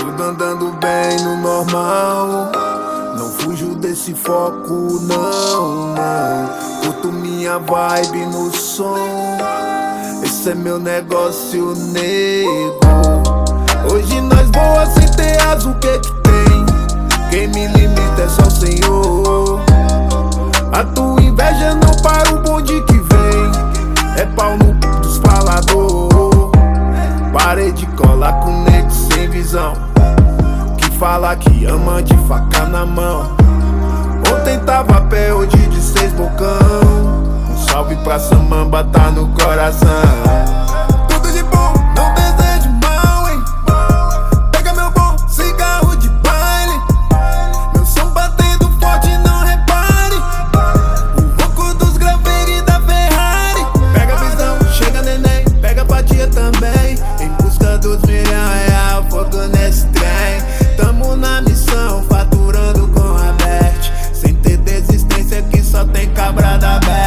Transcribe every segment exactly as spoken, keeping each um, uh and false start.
Tudo andando bem no normal. Não fujo desse foco, não, não. Curto minha vibe no som. Esse é meu negócio, nego. Hoje nós voa sem ter asa, o que que tem? Quem me limita é só o Senhor. A tua inveja não para o bonde que vem. É pau no c... dos falador. Parei de colar com nego sem visão, que fala que ama de faca na mão. Ontem tava a pé, hoje de seis bocão. Um salve pra Samamba, tá no coração. Tudo de bom, não desejo mal, hein? Pega meu bom cigarro de baile. Meu som batendo forte, não repare. O rouco dos graveiros e da Ferrari. Pega a visão, chega neném, pega pra tia também. Em busca dos milhão real, fogo nesse trem. Tamo na missão, faturando com a Bert. Sem ter desistência que só tem cabra da Best.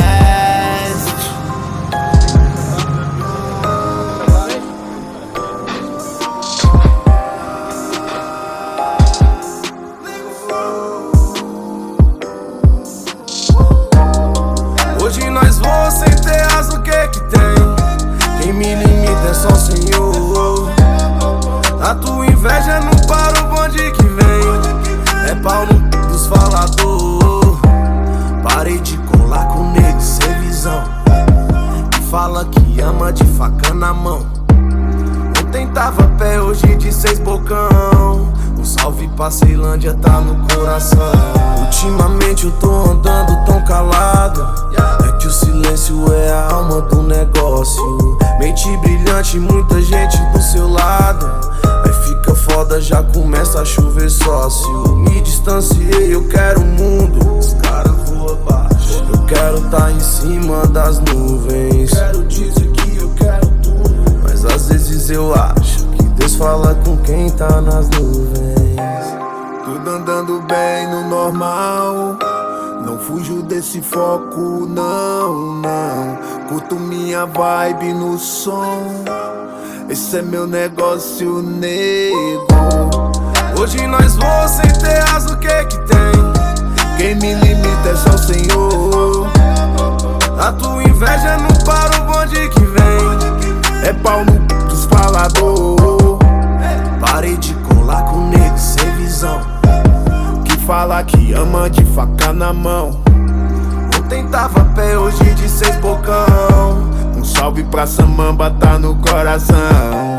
Hoje nós voamos sem ter asa, o que que tem? Quem me limita é só o Senhor. A tua inveja não para o bonde que vem. É pau no c... dos falador. Parei de colar com nego sem visão, que fala que ama de faca na mão. Ontem tava a pé, hoje de seis bocão. Um salve pra Ceilândia, tá no coração. Ultimamente eu tô andando tão calado, é que o silêncio é a alma do negócio. Mente brilhante, muita gente do seu lado. Aí fica foda, já começa a chover sócio. Me distanciei, eu quero o mundo, os caras voam abaixo. Eu quero tá em cima das nuvens. Quero dizer que eu quero tudo, mas às vezes eu acho que Deus fala com quem tá nas nuvens. Tudo andando bem no normal. Não fujo desse foco, não, não. Curto minha vibe no som. Esse é meu negócio, nego. Hoje nós voamos sem ter asa, o que que tem? Quem me limita é só o Senhor. A tua inveja não para o bonde que vem. É pau no c... dos falador. Parei de colar com nego sem visão, que fala que ama de faca na mão. Ontem tava a pé, hoje de seis bocão. Um salve pra Samamba, tá no coração.